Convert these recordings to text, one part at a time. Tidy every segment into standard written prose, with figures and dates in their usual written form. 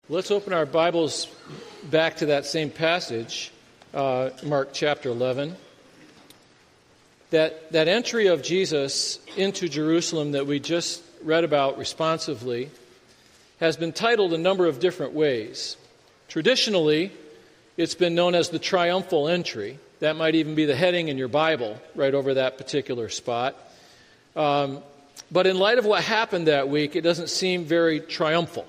Let's open our Bibles back to that same passage, Mark chapter 11. That entry of Jesus into Jerusalem that we just read about responsively has been titled a number of different ways. Traditionally, it's been known as the triumphal entry. That might even be the heading in your Bible, right over that particular spot. But in light of what happened that week, it doesn't seem very triumphal.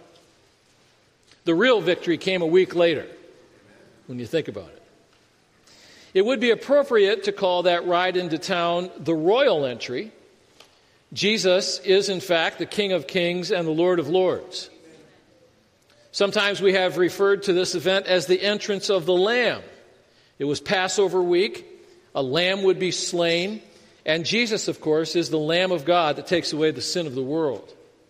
The real victory came a week later, when you think about it. It would be appropriate to call that ride into town the royal entry. Jesus is, in fact, the King of Kings and the Lord of Lords. Sometimes we have referred to this event as the entrance of the Lamb. It was Passover week. A lamb would be slain. And Jesus, of course, is the Lamb of God that takes away the sin of the world.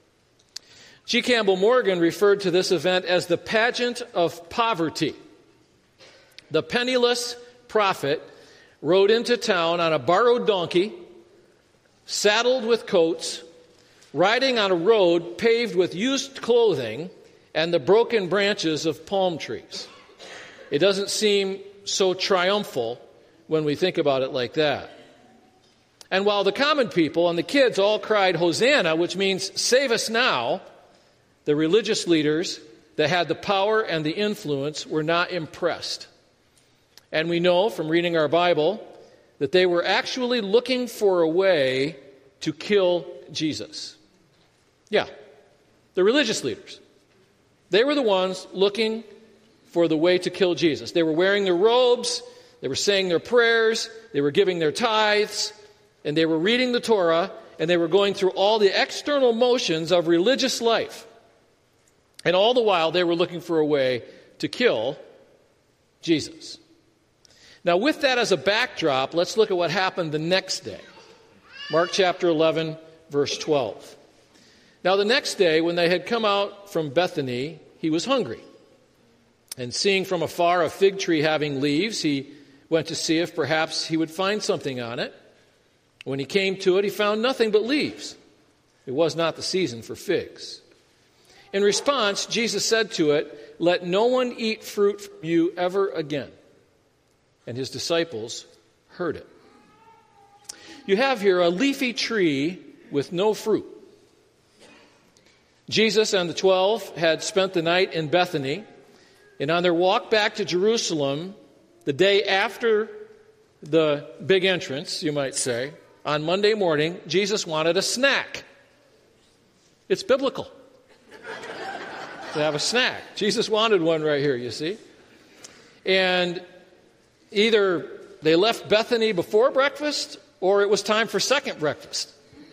G. Campbell Morgan referred to this event as the pageant of poverty. The penniless prophet rode into town on a borrowed donkey, saddled with coats, riding on a road paved with used clothing and the broken branches of palm trees. It doesn't seem so triumphal when we think about it like that. And while the common people and the kids all cried, Hosanna, which means save us now, the religious leaders that had the power and the influence were not impressed. And we know from reading our Bible that they were actually looking for a way to kill Jesus. Yeah, the religious leaders. They were the ones looking for the way to kill Jesus. They were wearing their robes, they were saying their prayers, they were giving their tithes, and they were reading the Torah, and they were going through all the external motions of religious life. And all the while, they were looking for a way to kill Jesus. Now, with that as a backdrop, let's look at what happened the next day. Mark chapter 11, verse 12. Now, the next day, when they had come out from Bethany, he was hungry. And seeing from afar a fig tree having leaves, he went to see if perhaps he would find something on it. When he came to it, he found nothing but leaves. It was not the season for figs. In response, Jesus said to it, "Let no one eat fruit from you ever again." And his disciples heard it. You have here a leafy tree with no fruit. Jesus and the 12 had spent the night in Bethany, and on their walk back to Jerusalem, the day after the big entrance, you might say, on Monday morning, Jesus wanted a snack. It's biblical to have a snack. Jesus wanted one right here, you see. And either they left Bethany before breakfast or it was time for second breakfast.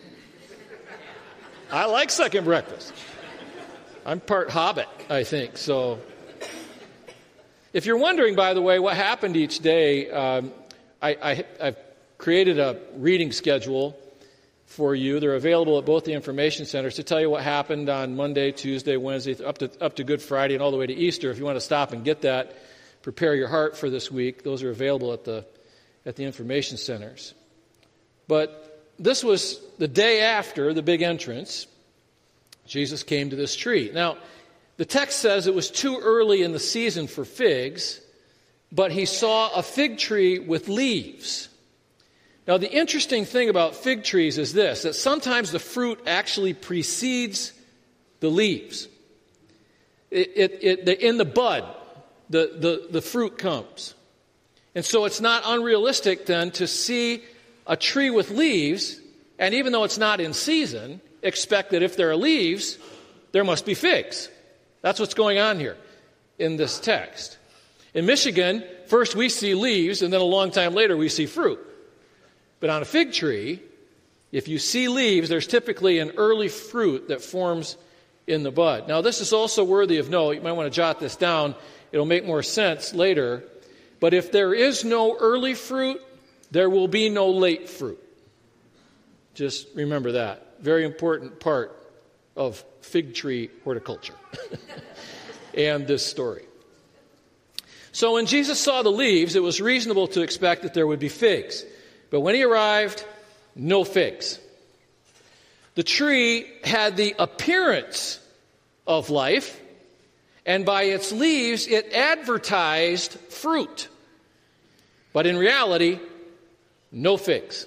I like second breakfast. I'm part Hobbit, I think. So if you're wondering, by the way, what happened each day, I've created a reading schedule for you. They're available at both the information centers to tell you what happened on Monday, Tuesday, Wednesday, up to Good Friday and all the way to Easter. If you want to stop and get that, prepare your heart for this week. Those are available at the information centers. But this was the day after the big entrance. Jesus came to this tree. Now, the text says it was too early in the season for figs, but he saw a fig tree with leaves. Now, the interesting thing about fig trees is this, that sometimes the fruit actually precedes the leaves. In the bud, the fruit comes. And so it's not unrealistic then to see a tree with leaves, and even though it's not in season, expect that if there are leaves, there must be figs. That's what's going on here in this text. In Michigan, first we see leaves, and then a long time later we see fruit. But on a fig tree, if you see leaves, there's typically an early fruit that forms in the bud. Now, this is also worthy of note. You might want to jot this down. It'll make more sense later. But if there is no early fruit, there will be no late fruit. Just remember that. Very important part of fig tree horticulture and this story. So when Jesus saw the leaves, it was reasonable to expect that there would be figs. But when he arrived, no figs. The tree had the appearance of life, and by its leaves it advertised fruit. But in reality, no figs.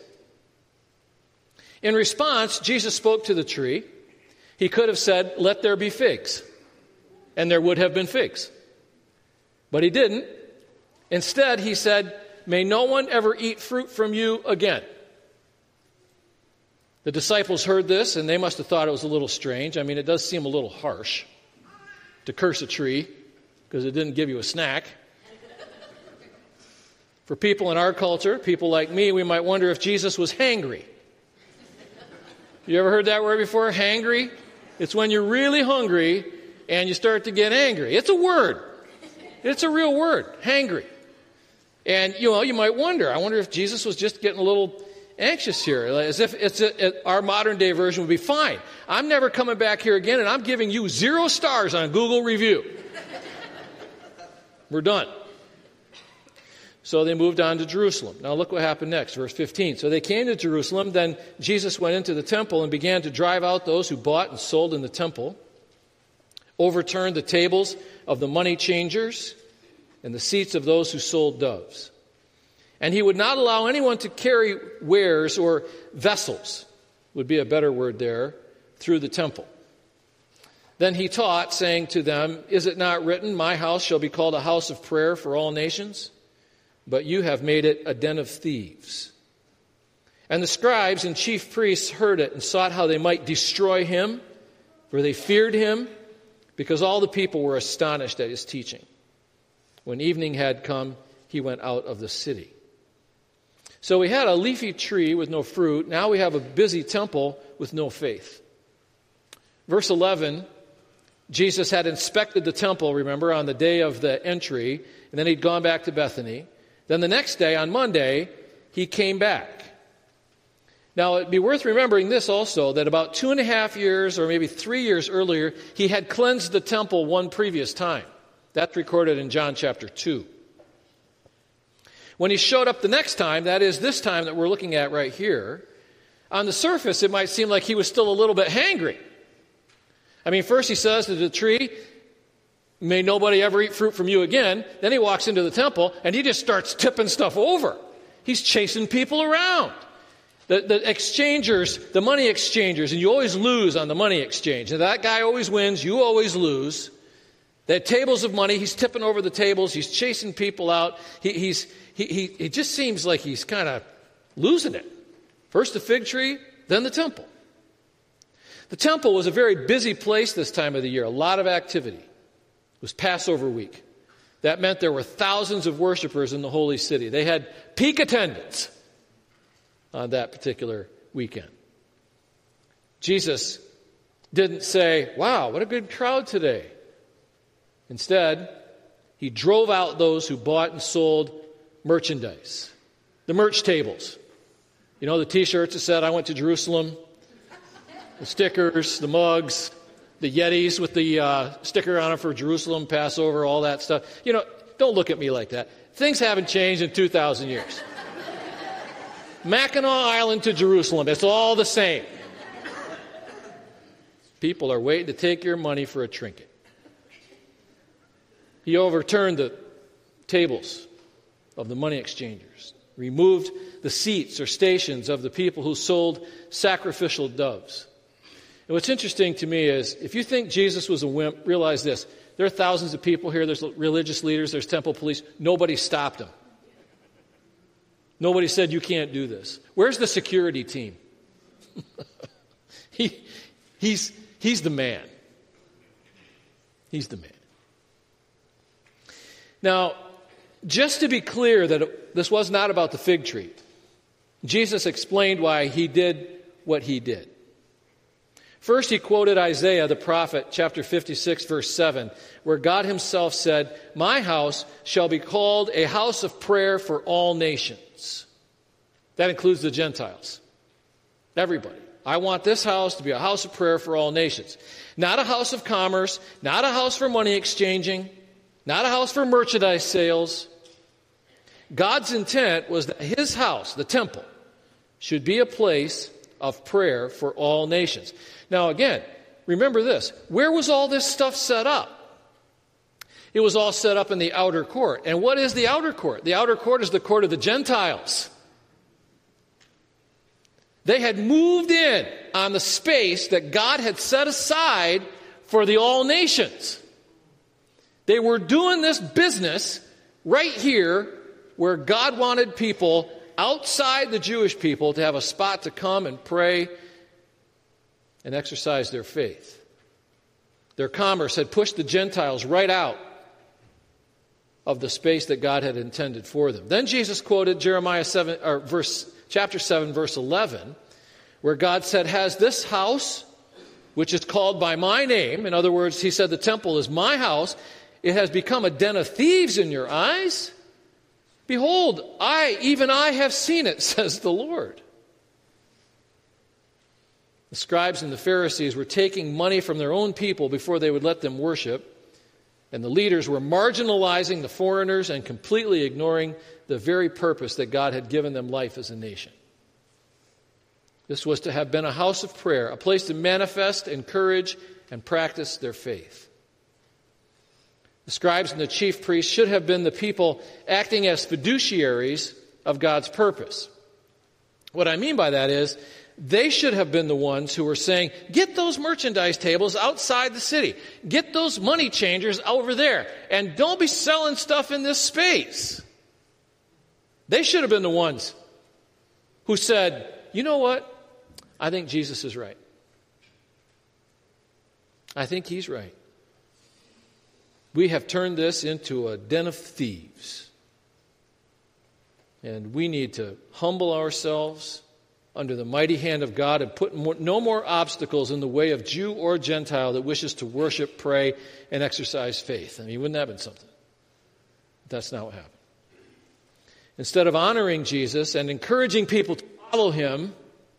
In response, Jesus spoke to the tree. He could have said, "Let there be figs," and there would have been figs. But he didn't. Instead, he said, "May no one ever eat fruit from you again." The disciples heard this, and they must have thought it was a little strange. I mean, it does seem a little harsh to curse a tree because it didn't give you a snack. For people in our culture, people like me, we might wonder if Jesus was hangry. You ever heard that word before? Hangry? It's when you're really hungry and you start to get angry. It's a word. It's a real word, hangry. And, you might wonder, I wonder if Jesus was just getting a little anxious here, as if our modern day version would be fine. I'm never coming back here again, and I'm giving you 0 stars on Google review. We're done. So they moved on to Jerusalem. Now look what happened next, verse 15. So they came to Jerusalem. Then Jesus went into the temple and began to drive out those who bought and sold in the temple, overturned the tables of the money changers and the seats of those who sold doves. And he would not allow anyone to carry wares or vessels, would be a better word there, through the temple. Then he taught, saying to them, "Is it not written, 'My house shall be called a house of prayer for all nations'? But you have made it a den of thieves." And the scribes and chief priests heard it and sought how they might destroy him, for they feared him, because all the people were astonished at his teaching. When evening had come, he went out of the city. So we had a leafy tree with no fruit. Now we have a busy temple with no faith. Verse 11, Jesus had inspected the temple, remember, on the day of the entry, and then he'd gone back to Bethany. Then the next day, on Monday, he came back. Now, it'd be worth remembering this also, that about 2.5 years or maybe 3 years earlier, he had cleansed the temple one previous time. That's recorded in John chapter 2. When he showed up the next time, that is this time that we're looking at right here, on the surface it might seem like he was still a little bit hangry. I mean, first he says to the tree, "May nobody ever eat fruit from you again." Then he walks into the temple and he just starts tipping stuff over. He's chasing people around. The exchangers, the money exchangers, and you always lose on the money exchange. And that guy always wins, you always lose. The tables of money, he's tipping over the tables, he's chasing people out. He just seems like he's kind of losing it. First the fig tree, then the temple. The temple was a very busy place this time of the year, a lot of activity. It was Passover week. That meant there were thousands of worshipers in the holy city. They had peak attendance on that particular weekend. Jesus didn't say, "Wow, what a good crowd today." Instead, he drove out those who bought and sold merchandise. The merch tables. You know, the t-shirts that said, "I went to Jerusalem." The stickers, the mugs, the Yetis with the sticker on them for Jerusalem, Passover, all that stuff. You know, don't look at me like that. Things haven't changed in 2,000 years. Mackinac Island to Jerusalem, it's all the same. People are waiting to take your money for a trinket. He overturned the tables of the money exchangers, removed the seats or stations of the people who sold sacrificial doves. And what's interesting to me is, if you think Jesus was a wimp, realize this. There are thousands of people here. There's religious leaders. There's temple police. Nobody stopped him. Nobody said, "You can't do this." Where's the security team? He's the man. He's the man. Now, just to be clear that this was not about the fig tree, Jesus explained why he did what he did. First, he quoted Isaiah the prophet, chapter 56, verse 7, where God himself said, "My house shall be called a house of prayer for all nations." That includes the Gentiles. Everybody. I want this house to be a house of prayer for all nations. Not a house of commerce, not a house for money exchanging, not a house for merchandise sales. God's intent was that his house, the temple, should be a place of prayer for all nations. Now again, remember this. Where was all this stuff set up? It was all set up in the outer court. And what is the outer court? The outer court is the court of the Gentiles. They had moved in on the space that God had set aside for the all nations. They were doing this business right here where God wanted people outside the Jewish people to have a spot to come and pray and exercise their faith. Their commerce had pushed the Gentiles right out of the space that God had intended for them. Then Jesus quoted Jeremiah 7, chapter 7, verse 11, where God said, "Has this house, which is called by my name," in other words, he said the temple is my house, "it has become a den of thieves in your eyes? Behold, even I have seen it, says the Lord." The scribes and the Pharisees were taking money from their own people before they would let them worship, and the leaders were marginalizing the foreigners and completely ignoring the very purpose that God had given them life as a nation. This was to have been a house of prayer, a place to manifest, encourage, and practice their faith. The scribes and the chief priests should have been the people acting as fiduciaries of God's purpose. What I mean by that is, they should have been the ones who were saying, get those merchandise tables outside the city. Get those money changers over there. And don't be selling stuff in this space. They should have been the ones who said, you know what? I think Jesus is right. I think he's right. We have turned this into a den of thieves. And we need to humble ourselves under the mighty hand of God and put no more obstacles in the way of Jew or Gentile that wishes to worship, pray, and exercise faith. I mean, wouldn't that have been something? That's not what happened. Instead of honoring Jesus and encouraging people to follow him,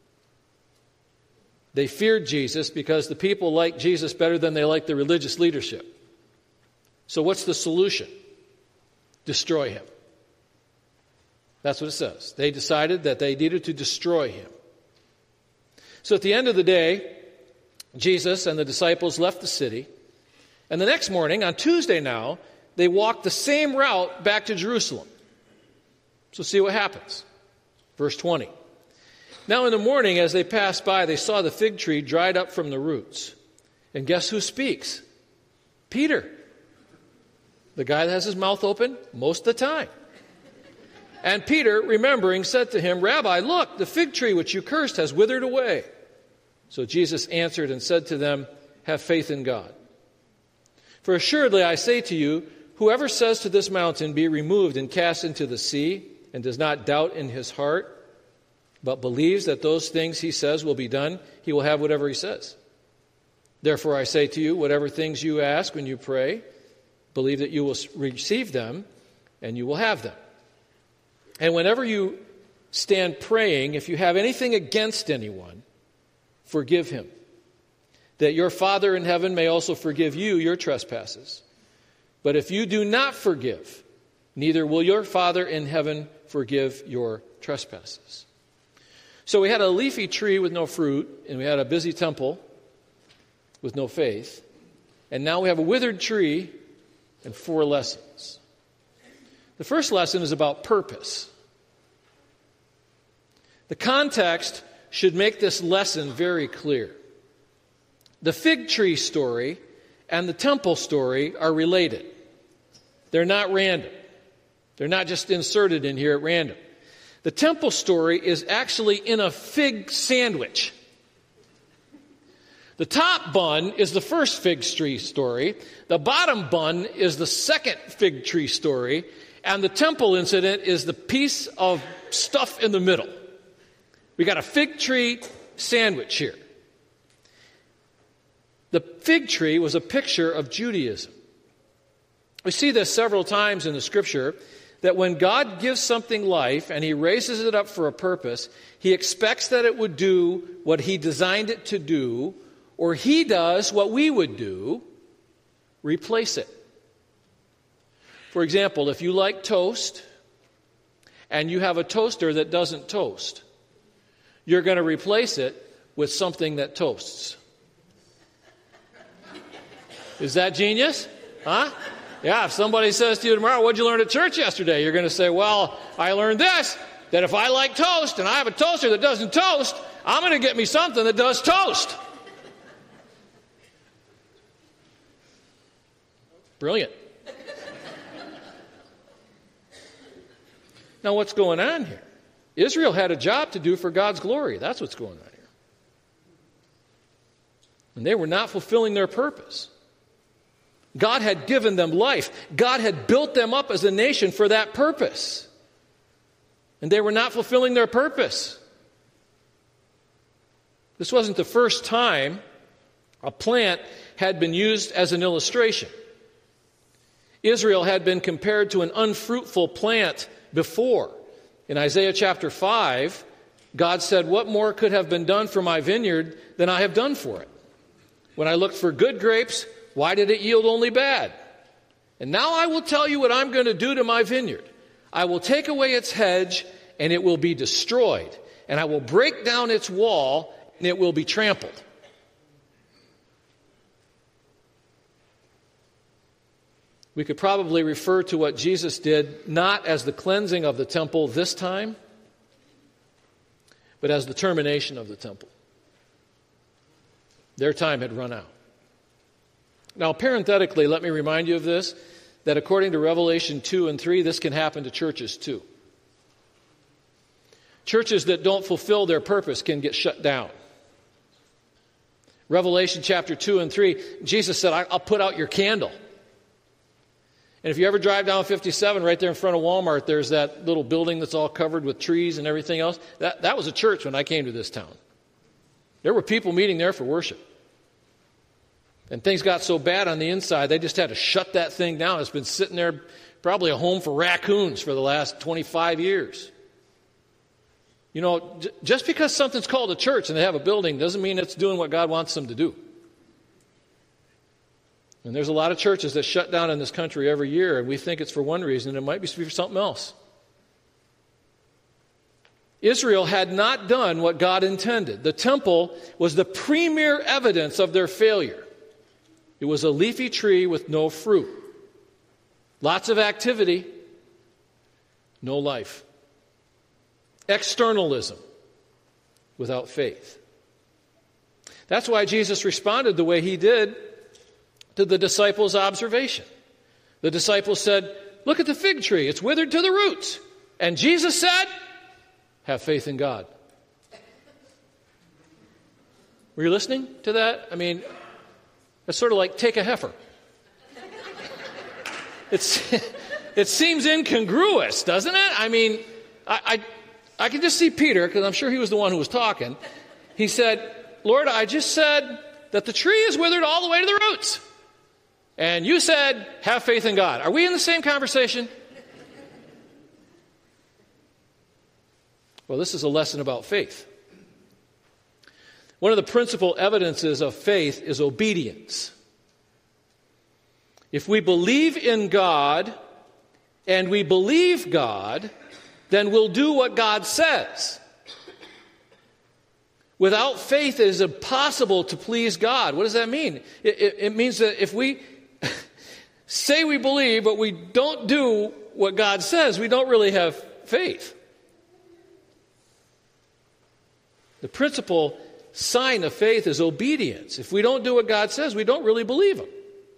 they feared Jesus because the people liked Jesus better than they liked the religious leadership. So what's the solution? Destroy him. That's what it says. They decided that they needed to destroy him. So at the end of the day, Jesus and the disciples left the city. And the next morning, on Tuesday now, they walked the same route back to Jerusalem. So see what happens. Verse 20. Now in the morning, as they passed by, they saw the fig tree dried up from the roots. And guess who speaks? Peter. The guy that has his mouth open most of the time. And Peter, remembering, said to him, Rabbi, look, the fig tree which you cursed has withered away. So Jesus answered and said to them, have faith in God. For assuredly I say to you, whoever says to this mountain, be removed and cast into the sea, and does not doubt in his heart, but believes that those things he says will be done, he will have whatever he says. Therefore I say to you, whatever things you ask when you pray, believe that you will receive them, and you will have them. And whenever you stand praying, if you have anything against anyone, forgive him, that your Father in heaven may also forgive you your trespasses. But if you do not forgive, neither will your Father in heaven forgive your trespasses. So we had a leafy tree with no fruit, and we had a busy temple with no faith. And now we have a withered tree and 4 lessons. The first lesson is about purpose. The context should make this lesson very clear. The fig tree story and the temple story are related. They're not random. They're not just inserted in here at random. The temple story is actually in a fig sandwich. The top bun is the first fig tree story. The bottom bun is the second fig tree story. And the temple incident is the piece of stuff in the middle. We got a fig tree sandwich here. The fig tree was a picture of Judaism. We see this several times in the Scripture, that when God gives something life and he raises it up for a purpose, he expects that it would do what he designed it to do, or he does what we would do, replace it. For example, if you like toast and you have a toaster that doesn't toast, you're going to replace it with something that toasts. Is that genius? Huh? Yeah, if somebody says to you tomorrow, what'd you learn at church yesterday? You're going to say, well, I learned this, that if I like toast and I have a toaster that doesn't toast, I'm going to get me something that does toast. Brilliant. Now, what's going on here? Israel had a job to do for God's glory. That's what's going on here. And they were not fulfilling their purpose. God had given them life. God had built them up as a nation for that purpose. And they were not fulfilling their purpose. This wasn't the first time a plant had been used as an illustration. Israel had been compared to an unfruitful plant before. In Isaiah chapter 5, God said, what more could have been done for my vineyard than I have done for it? When I looked for good grapes, why did it yield only bad? And now I will tell you what I'm going to do to my vineyard. I will take away its hedge, and it will be destroyed. And I will break down its wall, and it will be trampled. We could probably refer to what Jesus did not as the cleansing of the temple this time, but as the termination of the temple. Their time had run out. Now, parenthetically, let me remind you of this, that according to Revelation 2 and 3, this can happen to churches too. Churches that don't fulfill their purpose can get shut down. Revelation chapter 2 and 3, Jesus said, I'll put out your candle. And if you ever drive down 57, right there in front of Walmart, there's that little building that's all covered with trees and everything else. That was a church when I came to this town. There were people meeting there for worship. And things got so bad on the inside, they just had to shut that thing down. It's been sitting there, probably a home for raccoons for the last 25 years. You know, just because something's called a church and they have a building doesn't mean it's doing what God wants them to do. And there's a lot of churches that shut down in this country every year, and we think it's for one reason, and it might be for something else. Israel had not done what God intended. The temple was the premier evidence of their failure. It was a leafy tree with no fruit. Lots of activity, no life. Externalism without faith. That's why Jesus responded the way he did to the disciples' observation. The disciples said, look at the fig tree, it's withered to the roots. And Jesus said, have faith in God. Were you listening to that? I mean, it's sort of like take a heifer. It seems incongruous, doesn't it? I mean, I can just see Peter, because I'm sure he was the one who was talking. He said, Lord, I just said that the tree is withered all the way to the roots. And you said, have faith in God. Are we in the same conversation? Well, this is a lesson about faith. One of the principal evidences of faith is obedience. If we believe in God and we believe God, then we'll do what God says. Without faith, it is impossible to please God. What does that mean? It means that if we say we believe, but we don't do what God says, we don't really have faith. The principal sign of faith is obedience. If we don't do what God says, we don't really believe Him.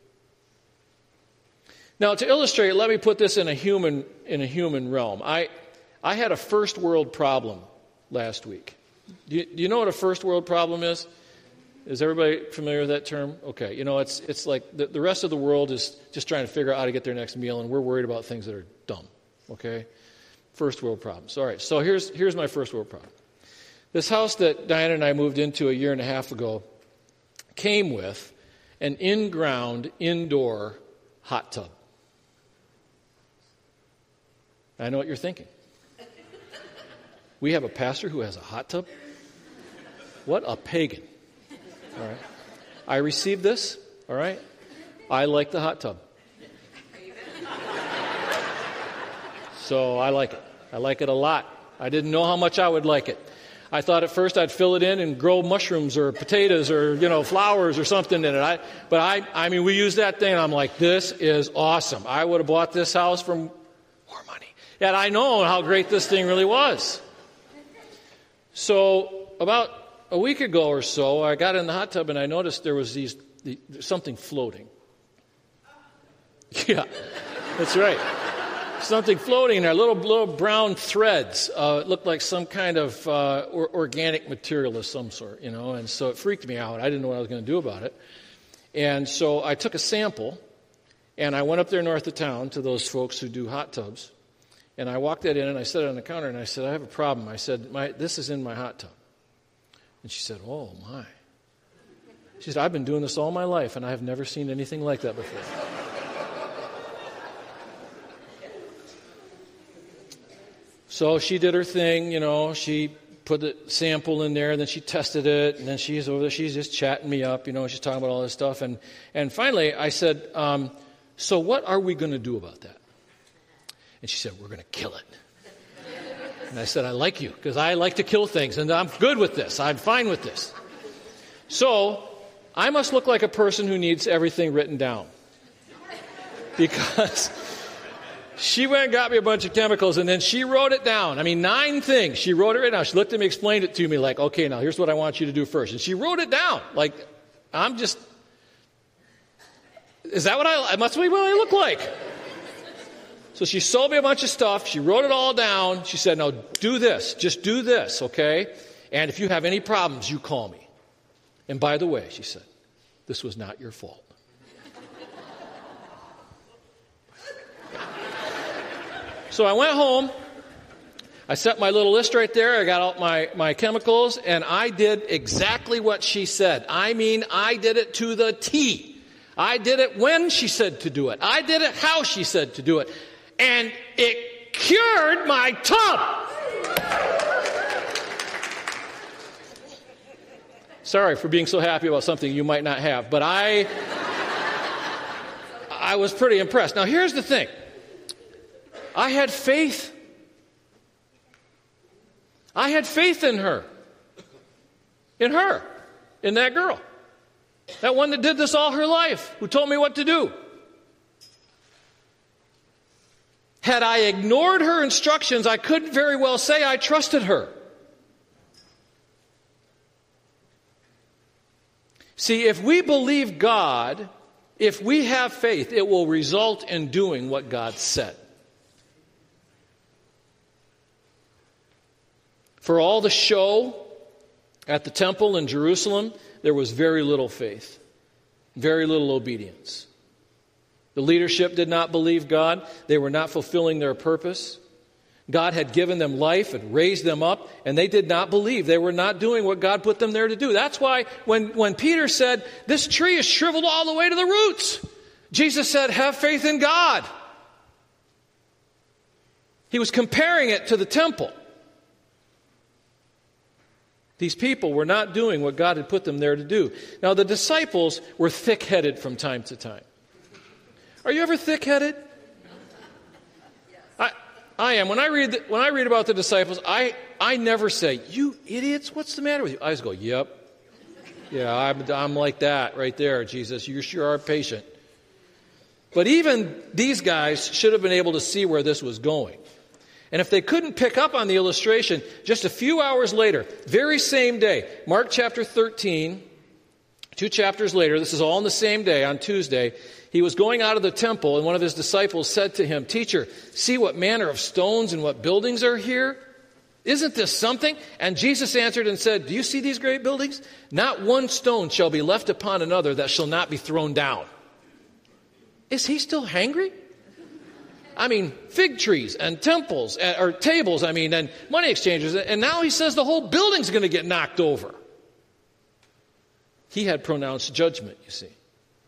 Now, to illustrate, let me put this in a human realm. I had a first world problem last week. Do you know what a first world problem is? Is everybody familiar with that term? Okay, it's like the rest of the world is just trying to figure out how to get their next meal, and we're worried about things that are dumb. Okay, first world problems. All right, so here's my first world problem. This house that Diana and I moved into a year and a half ago came with an in-ground, indoor hot tub. I know what you're thinking. We have a pastor who has a hot tub? What a pagan. All right. I received this, all right? I like the hot tub. So I like it. I like it a lot. I didn't know how much I would like it. I thought at first I'd fill it in and grow mushrooms or potatoes or, flowers or something in it. But we used that thing, and I'm like, this is awesome. I would have bought this house for more money. And I know how great this thing really was. So about a week ago or so, I got in the hot tub and I noticed there was something floating. Yeah, that's right. Something floating there, little brown threads. It looked like some kind of organic material of some sort, and so it freaked me out. I didn't know what I was going to do about it. And so I took a sample, and I went up there north of town to those folks who do hot tubs, and I walked that in, and I set it on the counter, and I said, I have a problem. I said, this is in my hot tub. And she said, oh, my. She said, I've been doing this all my life, and I have never seen anything like that before. So she did her thing, she put the sample in there, and then she tested it, and then she's over there, she's just chatting me up, she's talking about all this stuff. And finally I said, so what are we going to do about that? And she said, we're going to kill it. And I said, I like you, because I like to kill things, and I'm good with this. I'm fine with this. So I must look like a person who needs everything written down. Because she went and got me a bunch of chemicals, and then she wrote it down. 9 things. She wrote it right down. She looked at me, explained it to me like, okay, now here's what I want you to do first. And she wrote it down. Like, is that must be what I look like. So she sold me a bunch of stuff. She wrote it all down. She said, now do this. Just do this, okay? And if you have any problems, you call me. And by the way, she said, this was not your fault. So I went home, I set my little list right there, I got out my chemicals, and I did exactly what she said. I did it to the T. I did it when she said to do it. I did it how she said to do it. And it cured my tub. Sorry for being so happy about something you might not have, but I was pretty impressed. Now here's the thing. I had faith. I had faith in her. In that girl. That one that did this all her life, who told me what to do. Had I ignored her instructions, I couldn't very well say I trusted her. See, if we believe God, if we have faith, it will result in doing what God said. For all the show at the temple in Jerusalem, there was very little faith, very little obedience. The leadership did not believe God. They were not fulfilling their purpose. God had given them life and raised them up, and they did not believe. They were not doing what God put them there to do. That's why when Peter said, this tree is shriveled all the way to the roots, Jesus said, have faith in God. He was comparing it to the temple. These people were not doing what God had put them there to do. Now, the disciples were thick-headed from time to time. Are you ever thick-headed? I am. When I read about the disciples, I never say, you idiots, what's the matter with you? I just go, yep. Yeah, I'm like that right there, Jesus. You sure are patient. But even these guys should have been able to see where this was going. And if they couldn't pick up on the illustration, just a few hours later, very same day, Mark chapter 13, 2 chapters later, this is all on the same day, on Tuesday, he was going out of the temple, and one of his disciples said to him, Teacher, see what manner of stones and what buildings are here? Isn't this something? And Jesus answered and said, do you see these great buildings? Not one stone shall be left upon another that shall not be thrown down. Is he still hangry? Fig trees and temples, or tables, and money exchangers. And now he says the whole building's going to get knocked over. He had pronounced judgment, you see.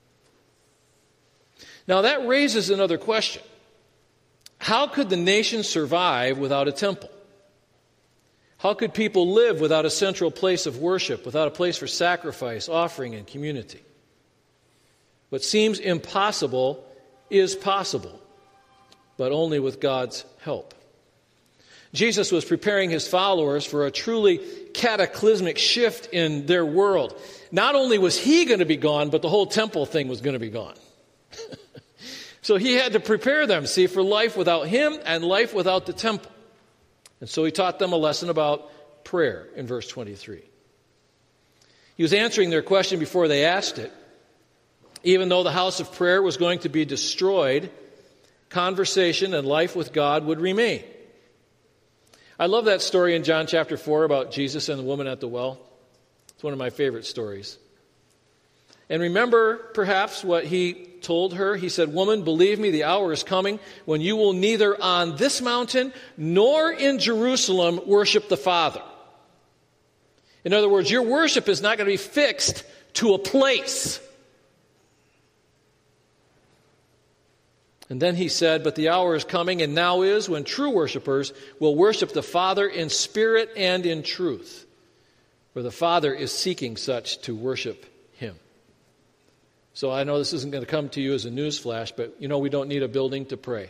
Now that raises another question. How could the nation survive without a temple? How could people live without a central place of worship, without a place for sacrifice, offering, and community? What seems impossible is possible, but only with God's help. Jesus was preparing his followers for a truly cataclysmic shift in their world. Not only was he going to be gone, but the whole temple thing was going to be gone. So he had to prepare them, see, for life without him and life without the temple. And so he taught them a lesson about prayer in verse 23. He was answering their question before they asked it. Even though the house of prayer was going to be destroyed, conversation and life with God would remain. I love that story in John chapter 4 about Jesus and the woman at the well. It's one of my favorite stories. And remember, perhaps, what he told her. He said, "Woman, believe me, the hour is coming when you will neither on this mountain nor in Jerusalem worship the Father." In other words, your worship is not going to be fixed to a place. And then he said, "But the hour is coming, and now is, when true worshipers will worship the Father in spirit and in truth. For the Father is seeking such to worship him." So I know this isn't going to come to you as a news flash, but you know we don't need a building to pray.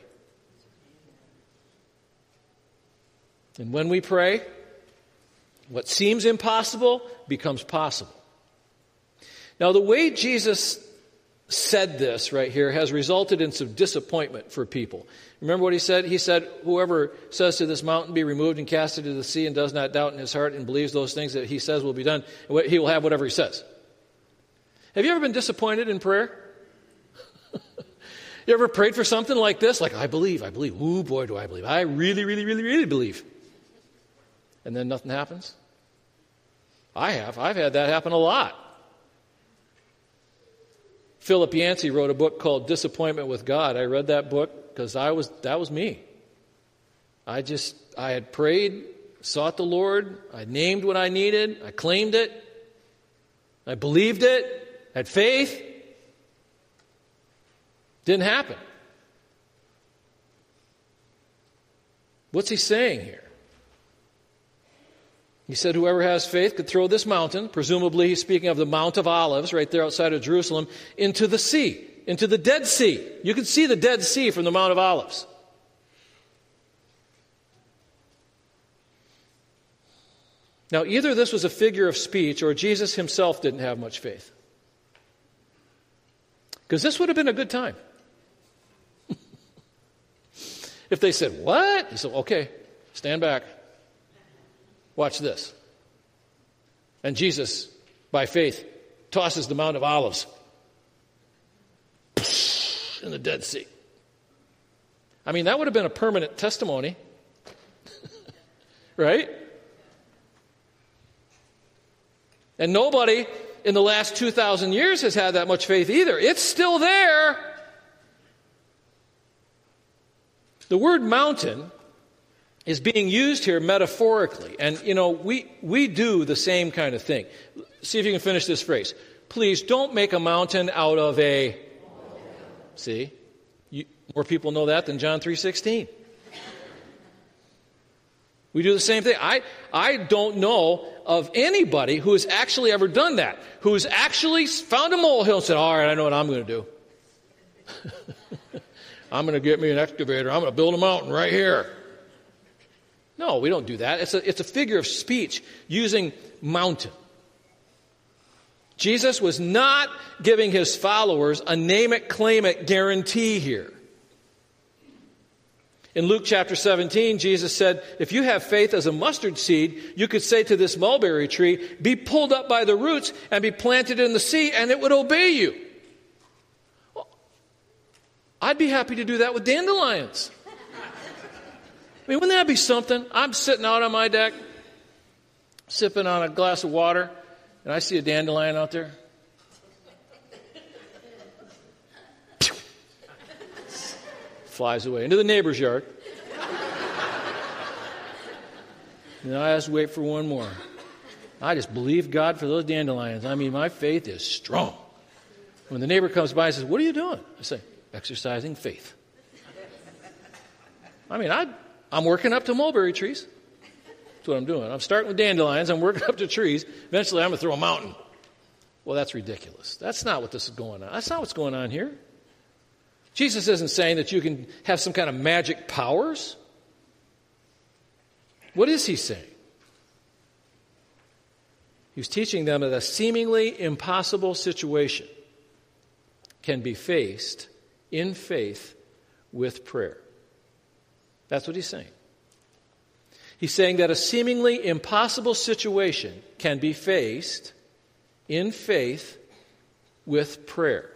And when we pray, what seems impossible becomes possible. Now, the way Jesus said this right here has resulted in some disappointment for people. Remember what he said? He said, "Whoever says to this mountain, be removed and cast into the sea, and does not doubt in his heart and believes those things that he says will be done, he will have whatever he says." Have you ever been disappointed in prayer? You ever prayed for something like this? Like, I believe. Ooh, boy, do I believe. I really, really, really, really believe. And then nothing happens? I have. I've had that happen a lot. Philip Yancey wrote a book called Disappointment with God. I read that book because that was me. I had prayed, sought the Lord, I named what I needed, I claimed it, I believed it, had faith. Didn't happen. What's he saying here? He said whoever has faith could throw this mountain, presumably he's speaking of the Mount of Olives right there outside of Jerusalem, into the sea, into the Dead Sea. You can see the Dead Sea from the Mount of Olives. Now, either this was a figure of speech or Jesus himself didn't have much faith. Because this would have been a good time. If they said, "What?" He said, "Okay, stand back. Watch this." And Jesus, by faith, tosses the Mount of Olives in the Dead Sea. I mean, that would have been a permanent testimony. Right? And nobody in the last 2,000 years has had that much faith either. It's still there. The word mountain is being used here metaphorically. And, you know, we do the same kind of thing. See if you can finish this phrase. Please don't make a mountain out of a... See? More people know that than John 3:16. We do the same thing. I don't know of anybody who has actually ever done that, who's actually found a molehill and said, "All right, I know what I'm going to do. I'm going to get me an excavator. I'm going to build a mountain right here." No, we don't do that. It's a figure of speech using mountain. Jesus was not giving his followers a name-it, claim-it guarantee here. In Luke chapter 17, Jesus said, "If you have faith as a mustard seed, you could say to this mulberry tree, 'Be pulled up by the roots and be planted in the sea,' and it would obey you." Well, I'd be happy to do that with dandelions. I mean, wouldn't that be something? I'm sitting out on my deck, sipping on a glass of water, and I see a dandelion out there. Flies away into the neighbor's yard. And I just wait for one more. I just believe God for those dandelions. I mean, my faith is strong. When the neighbor comes by and says, "What are you doing?" I say, "Exercising faith." I mean, I'm working up to mulberry trees. That's what I'm doing. I'm starting with dandelions. I'm working up to trees. Eventually, I'm going to throw a mountain. Well, that's ridiculous. That's not what this is going on. That's not what's going on here. Jesus isn't saying that you can have some kind of magic powers. What is he saying? He was teaching them that a seemingly impossible situation can be faced in faith with prayer. That's what he's saying. He's saying that a seemingly impossible situation can be faced in faith with prayer.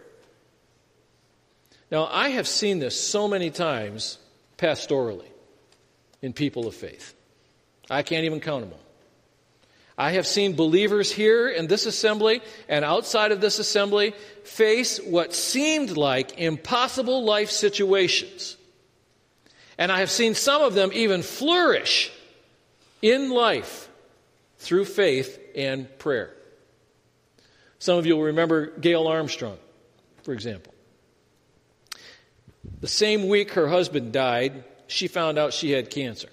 Now, I have seen this so many times pastorally in people of faith. I can't even count them all. I have seen believers here in this assembly and outside of this assembly face what seemed like impossible life situations. And I have seen some of them even flourish in life through faith and prayer. Some of you will remember Gail Armstrong, for example. The same week her husband died, she found out she had cancer.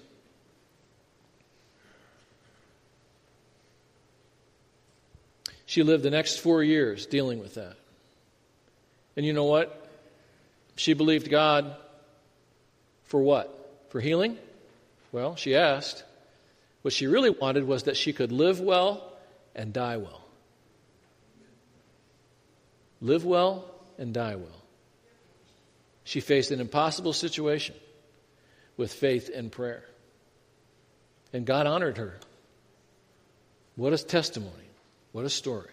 She lived the next 4 years dealing with that. And you know what? She believed God for what? For healing? Well, she asked. What she really wanted was that she could live well and die well. Live well and die well. She faced an impossible situation with faith and prayer. And God honored her. What a testimony. What a story.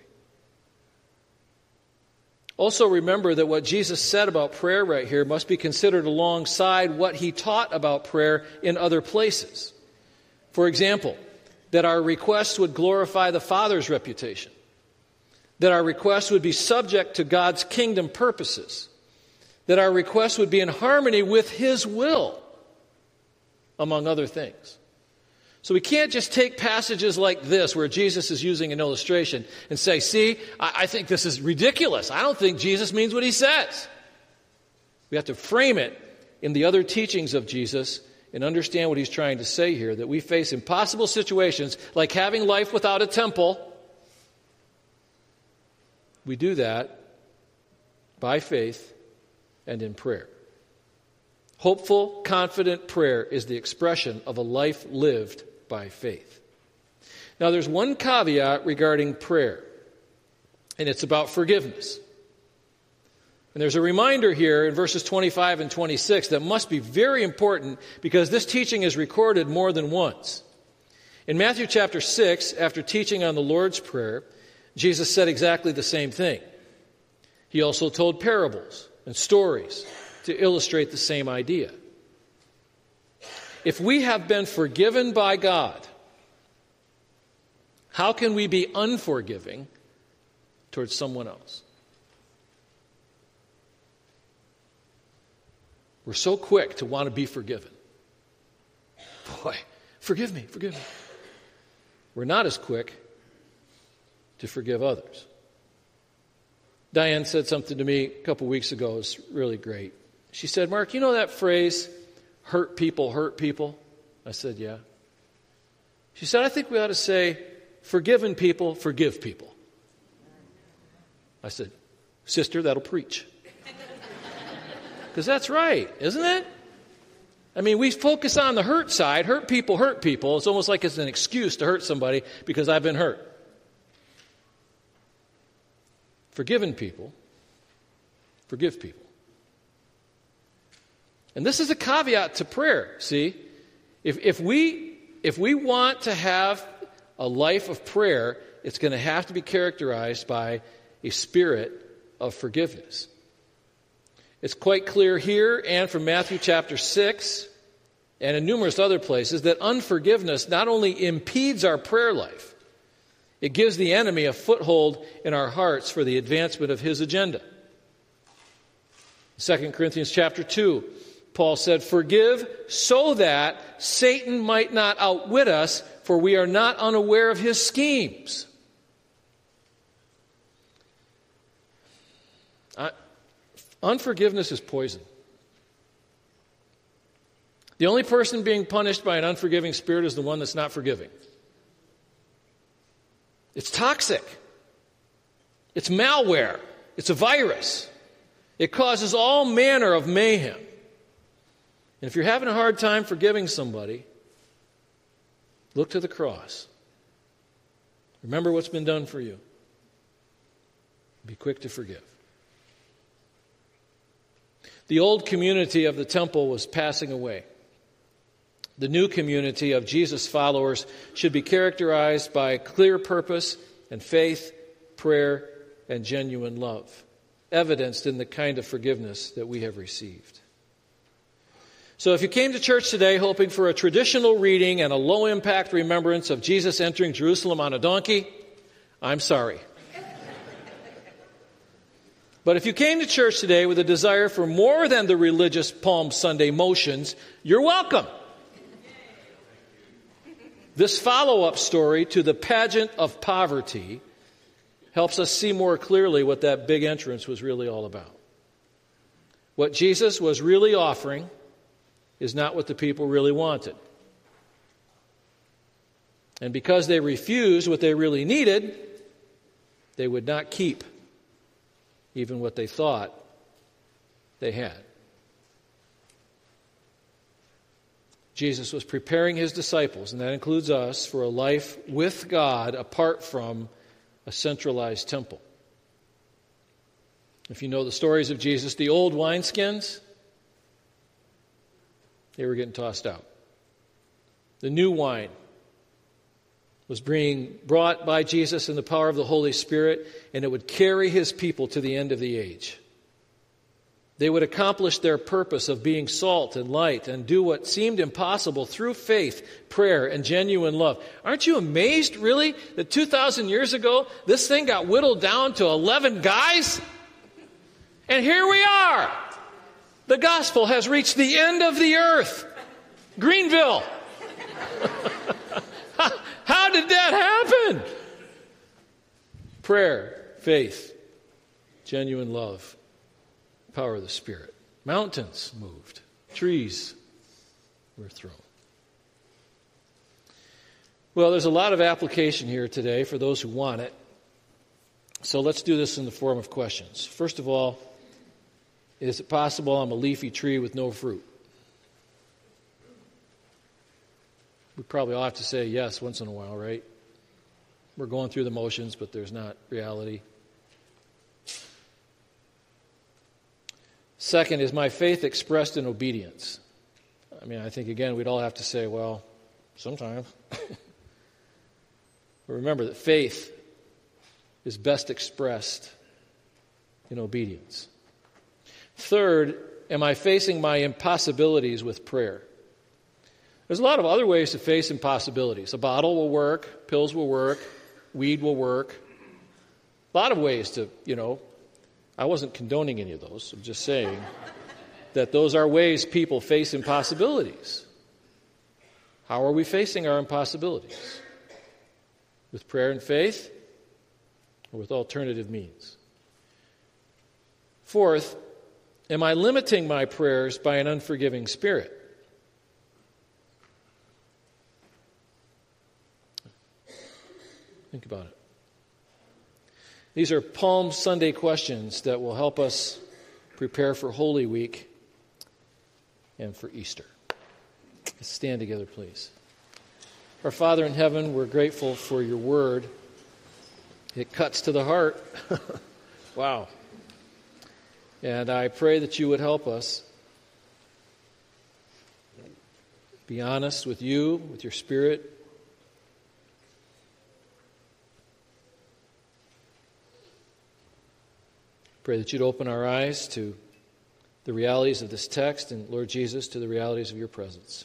Also remember that what Jesus said about prayer right here must be considered alongside what he taught about prayer in other places. For example, that our requests would glorify the Father's reputation. That our requests would be subject to God's kingdom purposes. That our requests would be in harmony with his will, among other things. So we can't just take passages like this where Jesus is using an illustration and say, see, I think this is ridiculous. I don't think Jesus means what he says. We have to frame it in the other teachings of Jesus and understand what he's trying to say here, that we face impossible situations like having life without a temple. We do that by faith and in prayer. Hopeful, confident prayer is the expression of a life lived by faith. Now, there's one caveat regarding prayer, and it's about forgiveness. And there's a reminder here in verses 25 and 26 that must be very important because this teaching is recorded more than once. In Matthew chapter 6, after teaching on the Lord's Prayer, Jesus said exactly the same thing. He also told parables and stories to illustrate the same idea. If we have been forgiven by God, how can we be unforgiving towards someone else? We're so quick to want to be forgiven. Boy, forgive me. We're not as quick to forgive others. Diane said something to me a couple weeks ago. It was really great. She said, Mark, you know that phrase, hurt people? I said, yeah. She said, I think we ought to say, forgiven people, forgive people. I said, sister, that'll preach. Because that's right, isn't it? I mean, we focus on the hurt side. Hurt people. It's almost like it's an excuse to hurt somebody because I've been hurt. Forgiven people, forgive people. And this is a caveat to prayer, see? If we want to have a life of prayer, it's going to have to be characterized by a spirit of forgiveness. It's quite clear here and from Matthew chapter 6 and in numerous other places that unforgiveness not only impedes our prayer life, it gives the enemy a foothold in our hearts for the advancement of his agenda. 2 Corinthians chapter 2, Paul said, forgive so that Satan might not outwit us, for we are not unaware of his schemes. Unforgiveness is poison. The only person being punished by an unforgiving spirit is the one that's not forgiving. It's toxic. It's malware. It's a virus. It causes all manner of mayhem. And if you're having a hard time forgiving somebody, Look to the cross. Remember what's been done for you. Be quick to forgive. The old community of the temple was passing away. The new community of Jesus' followers should be characterized by clear purpose and faith, prayer, and genuine love, evidenced in the kind of forgiveness that we have received. So if you came to church today hoping for a traditional reading and a low-impact remembrance of Jesus entering Jerusalem on a donkey, I'm sorry. But if you came to church today with a desire for more than the religious Palm Sunday motions, you're welcome. This follow-up story to the pageant of poverty helps us see more clearly what that big entrance was really all about. What Jesus was really offering is not what the people really wanted. And because they refused what they really needed, they would not keep even what they thought they had. Jesus was preparing his disciples, and that includes us, for a life with God apart from a centralized temple. If you know the stories of Jesus, the old wineskins, they were getting tossed out. The new wine was being brought by Jesus in the power of the Holy Spirit, and it would carry his people to the end of the age. They would accomplish their purpose of being salt and light and do what seemed impossible through faith, prayer, and genuine love. Aren't you amazed, really, that 2,000 years ago, this thing got whittled down to 11 guys? And here we are. The gospel has reached the end of the earth. Greenville. How did that happen? Prayer, faith, genuine love. Power of the Spirit. Mountains moved. Trees were thrown. Well, there's a lot of application here today for those who want it. So let's do this in the form of questions. First of all, is it possible I'm a leafy tree with no fruit? We probably all have to say yes once in a while, right? We're going through the motions, but there's not reality. Second, is my faith expressed in obedience? I mean, I think, again, we'd all have to say, well, sometimes. But remember that faith is best expressed in obedience. Third, am I facing my impossibilities with prayer? There's a lot of other ways to face impossibilities. A bottle will work, pills will work, weed will work. A lot of ways to, I wasn't condoning any of those. I'm just saying that those are ways people face impossibilities. How are we facing our impossibilities? With prayer and faith, or with alternative means? Fourth, am I limiting my prayers by an unforgiving spirit? Think about it. These are Palm Sunday questions that will help us prepare for Holy Week and for Easter. Let's stand together, please. Our Father in heaven, we're grateful for your word. It cuts to the heart. Wow. And I pray that you would help us be honest with you, with your Spirit. Pray that you'd open our eyes to the realities of this text, and Lord Jesus, to the realities of your presence.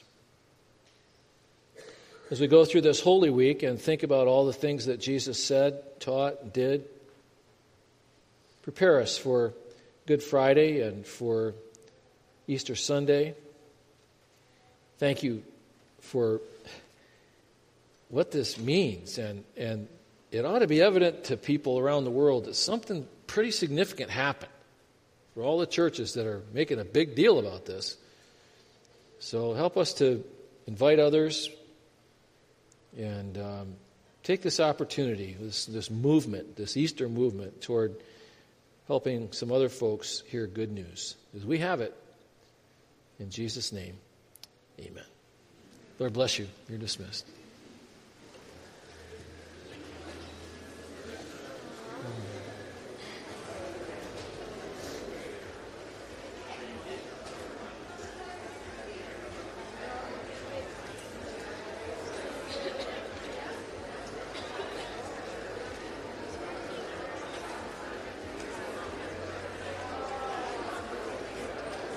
As we go through this Holy Week and think about all the things that Jesus said, taught, and did, prepare us for Good Friday and for Easter Sunday. Thank you for what this means, and it ought to be evident to people around the world that something pretty significant happened for all the churches that are making a big deal about this. So help us to invite others and take this opportunity, this movement, this Easter movement toward helping some other folks hear good news. As we have it, in Jesus' name, amen. Lord bless you. You're dismissed.